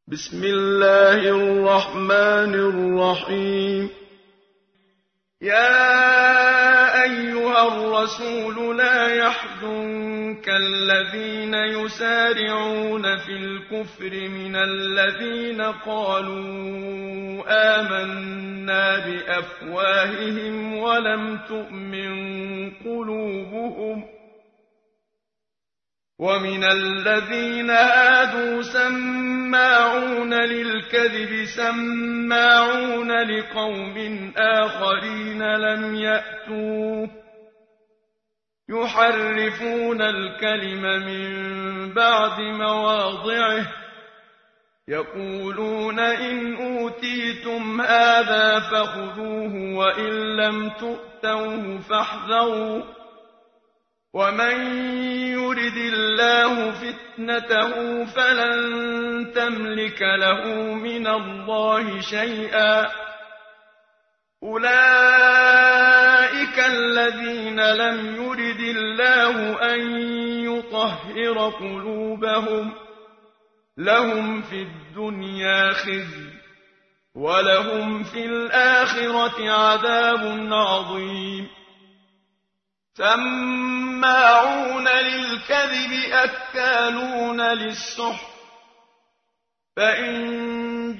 بسم الله الرحمن الرحيم. يا أيها الرسول لا يحزنك الذين يسارعون في الكفر من الذين قالوا آمنا بأفواههم ولم تؤمن قلوبهم ومن الذين هادوا سماعون للكذب سماعون لقوم آخرين لم يأتوك يحرفون الكلم من بعد مواضعه يقولون إن أوتيتم هذا فخذوه وإن لم تؤتوه فاحذروا ومن يرد الله فتنته فلن تملك له من الله شيئا أولئك الذين لم يرد الله أن يطهر قلوبهم لهم في الدنيا خزي ولهم في الآخرة عذاب عظيم سماعون للكذب أكالون للسحت فإن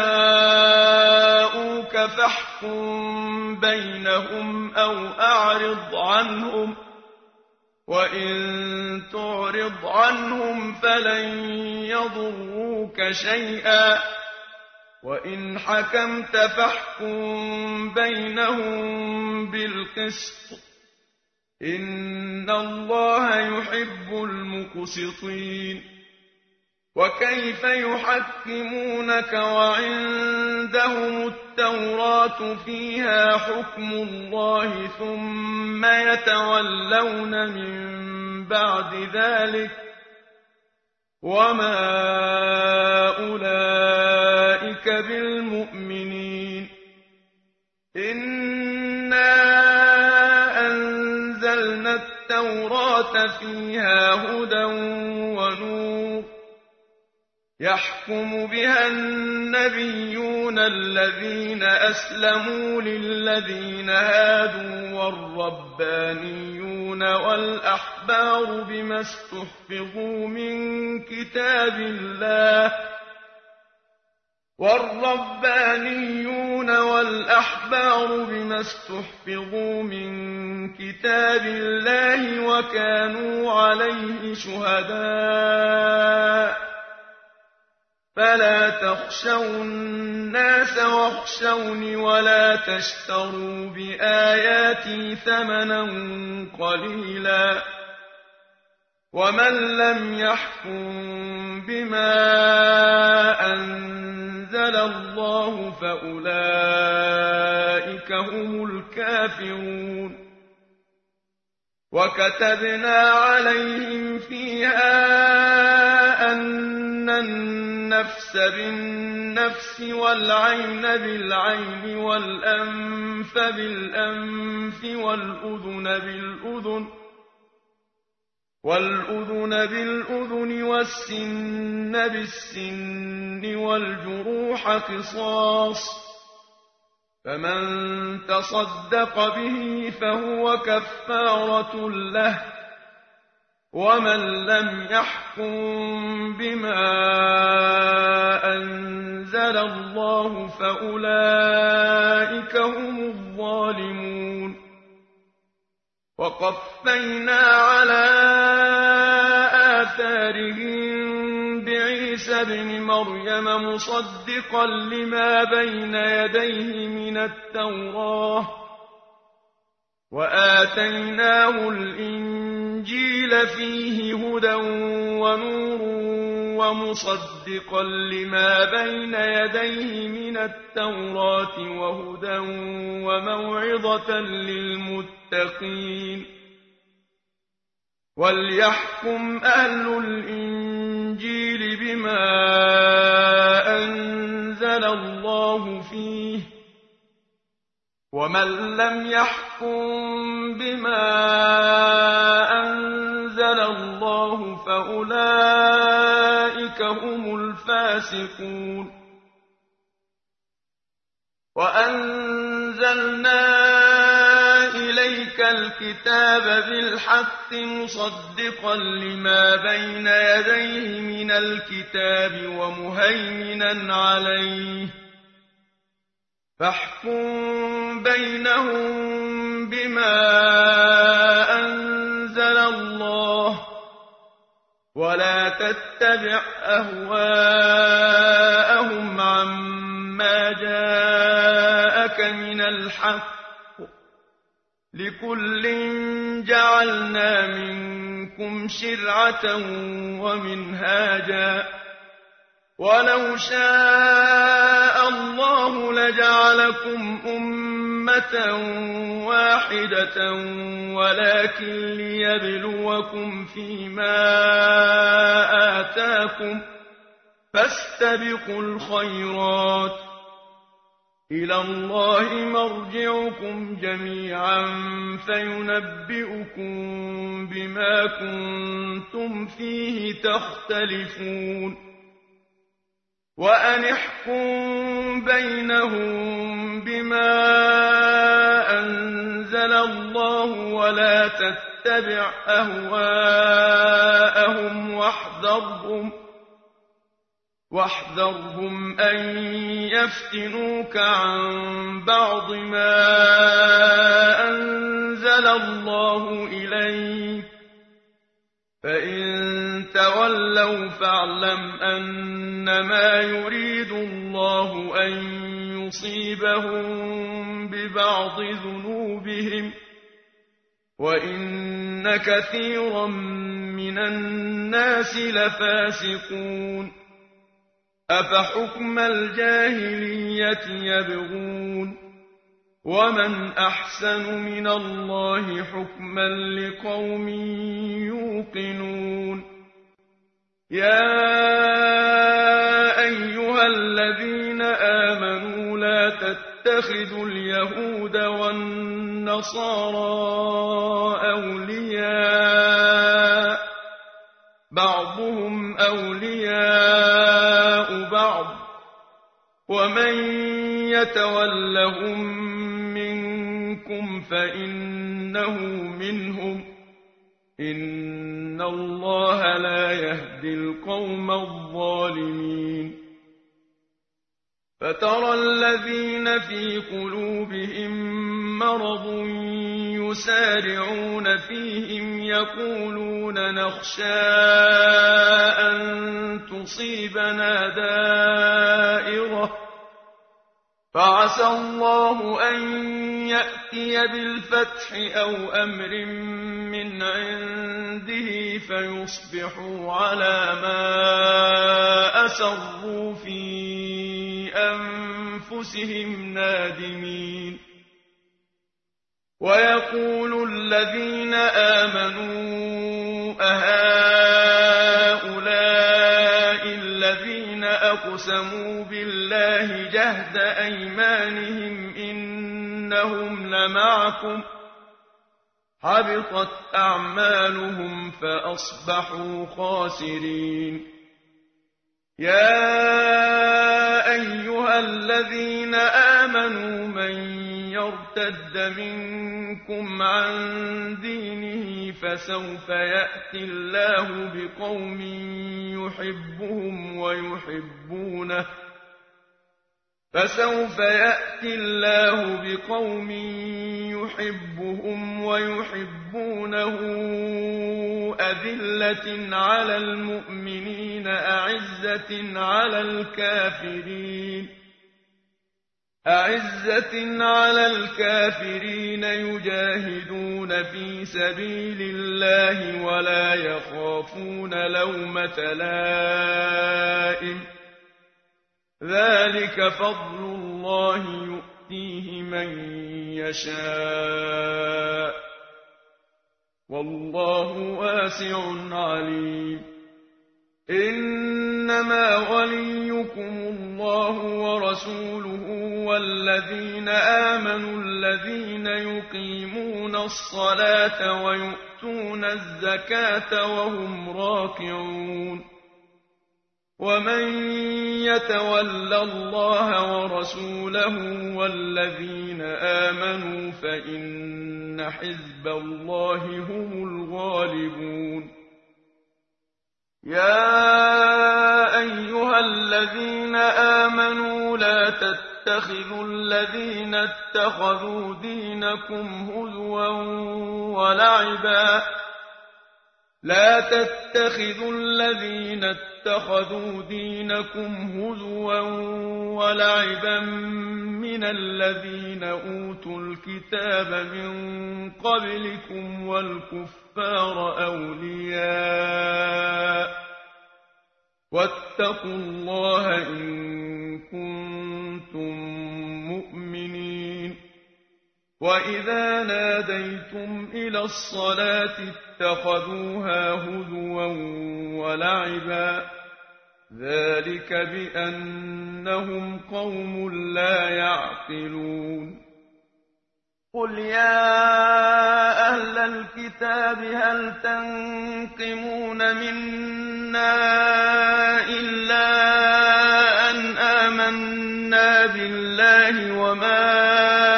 جاءوك فاحكم بينهم أو أعرض عنهم وإن تعرض عنهم فلن يضروك شيئا وإن حكمت فاحكم بينهم بالقسط إن الله يحب المقسطين وكيف يحكمونك وعندهم التوراة فيها حكم الله ثم يتولون من بعد ذلك وما أولئك بالمؤمنين التوراة فيها هدى ونور يحكم بها النبيون الذين أسلموا للذين هادوا والربانيون والأحبار بما استحفظوا من كتاب الله وكانوا عليه شهداء فلا تخشوا الناس واخشوني ولا تشتروا بآياتي ثمنا قليلا ومن لم يحكم بما أنزل الله فأولئك هم الكافرون وكتبنا عليهم فيها أن النفس بالنفس والعين بالعين والأنف بالأنف والأذن بالأذن والسن بالسن والجروح قصاص فمن تصدق به فهو كفارة له ومن لم يحكم بما أنزل الله فأولئك هم الظالمون وقفينا على آثارهم بعيسى ابن مريم مصدقا لما بين يديه من التوراة وآتيناه الإنجيل فيه هدى ونور ومصدقا لما بين يديه من التوراة وهدى وموعظة للمتقين وليحكم أهل الإنجيل بما أنزل الله فيه ومن لم يحكم بما أنزل الله فأولئك هم الفاسقون وأنزلنا إليك الكتاب بالحق مصدقا لما بين يديه من الكتاب ومهيمنا عليه فاحكم بينهم بما أنزل الله ولا تتبع أهواءهم عما جاءك من الحق لكل جعلنا منكم شرعة ومنهاجا ولو شاء الله لجعلكم أمة واحدة ولكن ليبلوكم فيما آتاكم فاستبقوا الخيرات إلى الله مرجعكم جميعا فينبئكم بما كنتم فيه تختلفون وأن احكم بينهم بما أنزل الله ولا تتبع أهواءهم واحذرهم أن يفتنوك عن بعض ما أنزل الله إليك فإن تولوا فاعلم أنما يريد الله أن يصيبهم ببعض ذنوبهم وإن كثيرا من الناس لفاسقون أفحكم الجاهلية يبغون ومن أحسن من الله حكما لقوم يوقنون يا أيها الذين آمنوا لا تتخذوا اليهود والنصارى أولياء بعضهم أولياء بعض ومن يتولهم منكم فإنه منهم إن الله لا يهدي القوم الظالمين فترى الذين في قلوبهم مرض يسارعون فيهم يقولون نخشى أن تصيبنا دائرة فعسى الله أن يأتي بالفتح أو أمر من عنده فيصبحوا على ما أسروا في أنفسهم نادمين ويقول الذين آمنوا أهؤلاء الذين أقسموا بالله جهد أيمانهم إنهم لمعكم حبطت أعمالهم فأصبحوا خاسرين يا أيها الذين آمنوا من يرتد منكم عن دينه فسوف يأتي الله بقوم يحبهم ويحبونه أذلة على المؤمنين أعزة على الكافرين يجاهدون في سبيل الله ولا يخافون لومة لائم ذلك فضل الله يؤتيه من يشاء والله واسع عليم إنما وليكم الله ورسوله والذين آمنوا الذين يقيمون الصلاة ويؤتون الزكاة وهم راكعون ومن يتول الله ورسوله والذين آمنوا فإن حزب الله هم الغالبون يا أيها الذين آمنوا لا تتخذوا الذين اتخذوا دينكم هزوا ولعبا من الذين أوتوا الكتاب من قبلكم والكفار أولياء واتقوا الله إن كنتم مؤمنين وإذا ناديتم إلى الصلاة اتخذوها هزوا ولعبا ذلك بأنهم قوم لا يعقلون قل يا أهل الكتاب هل تنقمون منا إلا أن آمنا بالله وما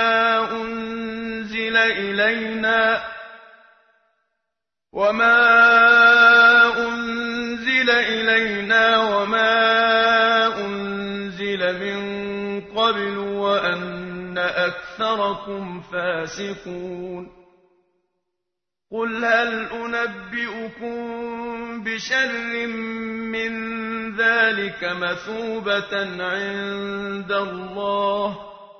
أنزل إلينا وما أنزل من قبل وأن أكثركم فاسقون قل هل أنبئكم بشر من ذلك مثوبة عند الله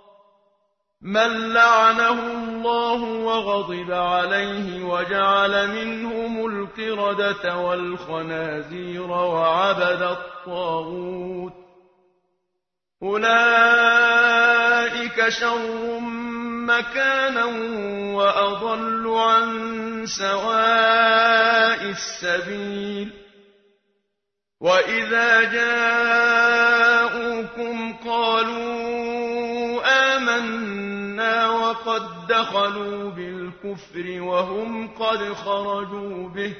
من لعنه الله وغضب عليه وجعل منهم القردة والخنازير وعبد الطاغوت أولئك شر مكانا وأضل عن سواء السبيل وإذا جاءوكم قالوا آمنا وقد دخلوا بالكفر وهم قد خرجوا به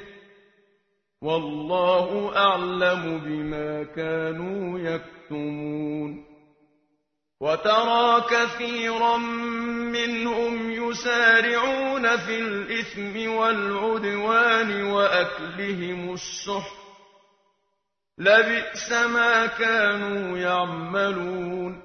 والله أعلم بما كانوا يكتمون وترى كثيرا منهم يسارعون في الإثم والعدوان وأكلهم السحت لبئس ما كانوا يعملون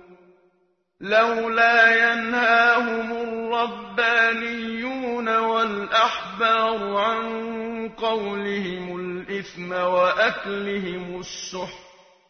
لولا ينهاهم الربانيون والأحبار عن قولهم الإثم وأكلهم السحت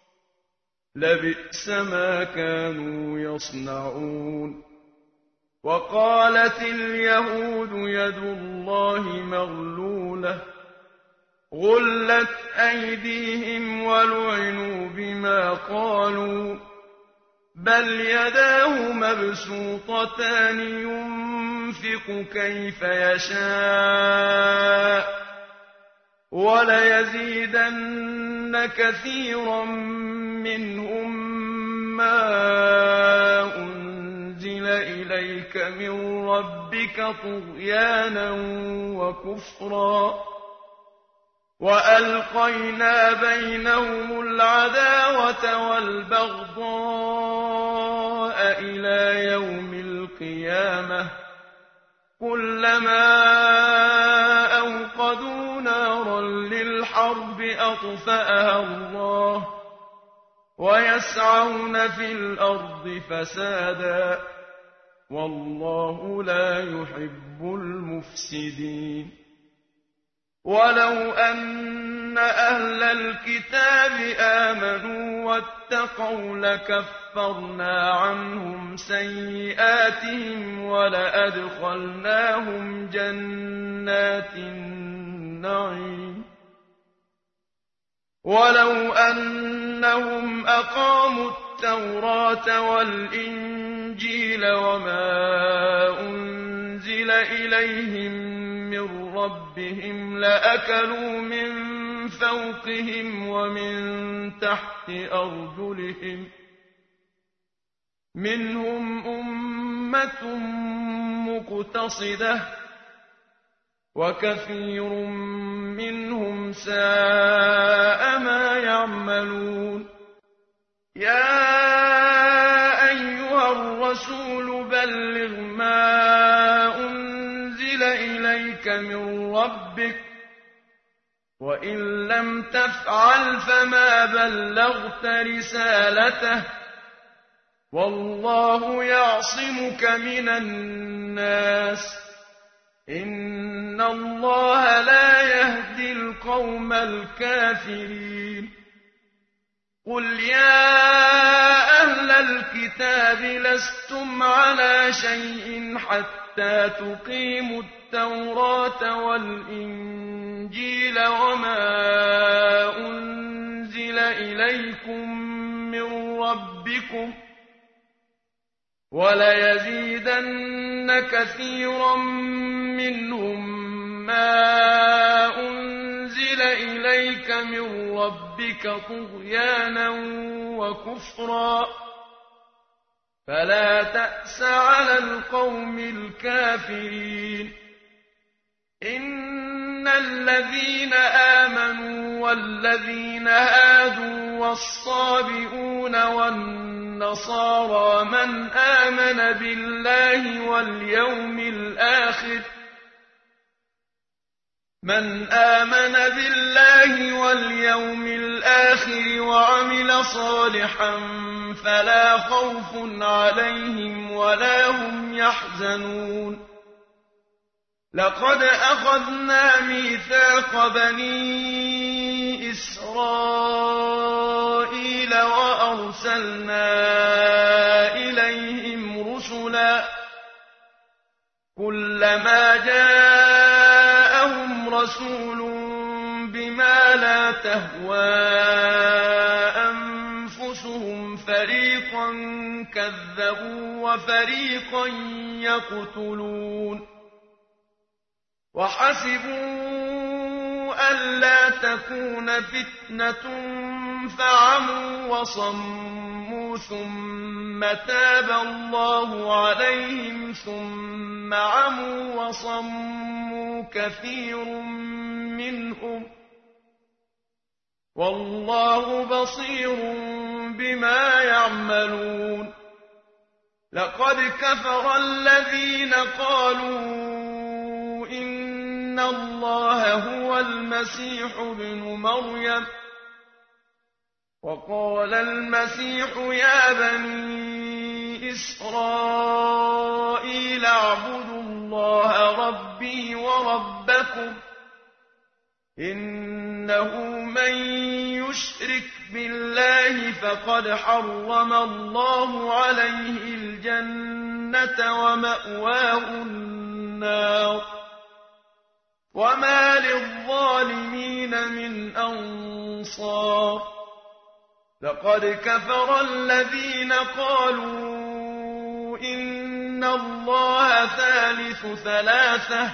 لبئس ما كانوا يصنعون وقالت اليهود يد الله مغلولة غلت أيديهم ولعنوا بما قالوا بل يداه مبسوطتان ينفق كيف يشاء وليزيدن كثيرا منهم ما أنزل إليك من ربك طغيانا وكفرا وألقينا بينهم العداوة والبغضاء إلى يوم القيامة كلما أوقدوا نارا للحرب أطفأها الله ويسعون في الأرض فسادا والله لا يحب المفسدين ولو أن أهل الكتاب آمنوا واتقوا لكفرنا عنهم سيئاتهم ولأدخلناهم جنات النعيم ولو أنهم أقاموا التوراة والإنجيل وما أنزل إليهم من ربهم لأكلوا من فوقهم ومن تحت أرجلهم منهم أمة مقتصدة وكثير منهم ساء ما يعملون. يا أيها الرسول بلغ ما أنزل إليك من ربك، وإن لم تفعل فما بلغت رسالته، والله يعصمك من الناس، إن الله لا يهدي القوم الكافرين. قل يا أهل الكتاب لستم على شيء حتى تقيموا التوراة والإنجيل وما أنزل إليكم من ربكم، وليزيدن كثيرا منهم ما أنزل إليك من ربك طغيانا وكفرا، فلا تأس على القوم الكافرين. إن الذين آمنوا والذين هادوا والصابئون والنصارى من آمن بالله واليوم الآخر وعمل صالحا فلا خوف عليهم ولا هم يحزنون. لقد أخذنا ميثاق بني إسرائيل وأرسلنا إليهم رسلا، كلما جاءهم رسول بما لا تهوى أنفسهم فريقا كذبوا وفريقا يقتلون. وحسبوا ألا تكون فتنة فعموا وصموا ثم تاب الله عليهم ثم عموا وصموا كثير منهم، والله بصير بما يعملون. لقد كفر الذين قالوا إن الله هو المسيح ابن مريم، وقال المسيح يا بني إسرائيل اعبدوا الله ربي وربكم، إنه من يشرك بالله فقد حرم الله عليه الجنة ومأواه النار، وما للظالمين من أنصار. لقد كفر الذين قالوا إن الله ثالث ثلاثة،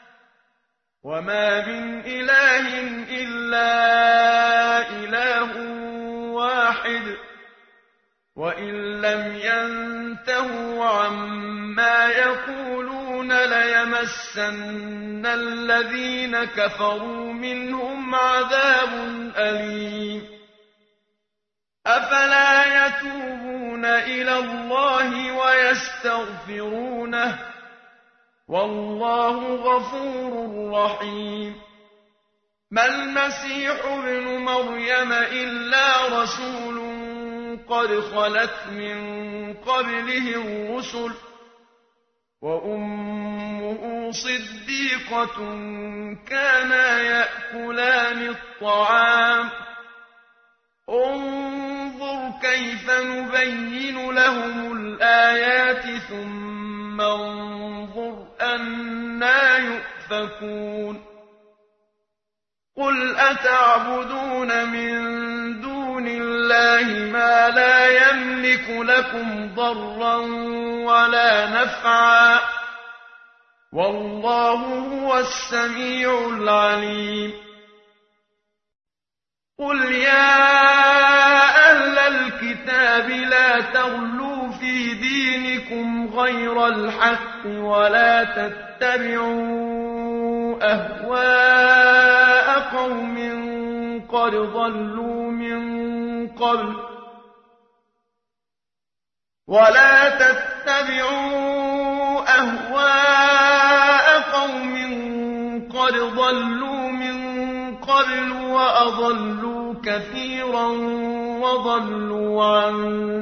وما من إله إلا إله واحد، وإن لم ينتهوا عما يقولون ليمسن الذين كفروا منهم عذاب أليم. أفلا يتوبون إلى الله ويستغفرونه، والله غفور رحيم. ما المسيح ابن مريم إلا رسول قد خلت من قبله الرسل، وأمه صديقة كانا يأكلان الطعام. انظر كيف نبين لهم الآيات ثم انظر أنى يؤفكون. قل أتعبدون من دون الله ما لا يملك لكم ضرا ولا نفعا، والله هو السميع العليم. قل يا أهل الكتاب لا تغلوا في دينكم غير الحق ولا تتبعوا أهواء قوم قد ضلوا من قبل ولا تتبعوا أهواء قوم قد ضلوا من قبل وأضلوا كثيرا وضلوا عن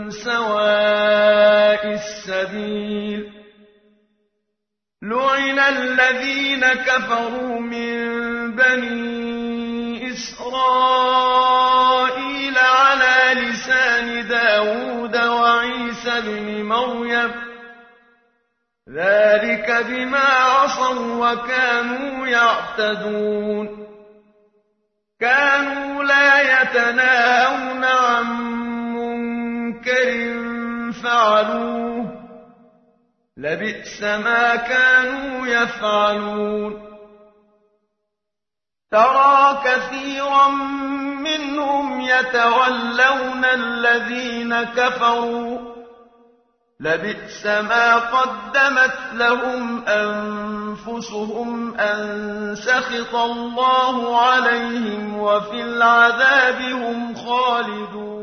سواء السبيل لعن الذين كفروا من بني إسرائيل على لسان داود وعيسى بن مريم ذلك بما عصوا وكانوا يعتدون كانوا لا يتناهون عن منكر فعلوه لبئس ما كانوا يفعلون ترى كثيرا منهم يتولون الذين كفروا لبئس ما قدمت لهم أنفسهم أن سخط الله عليهم وفي العذاب هم خالدون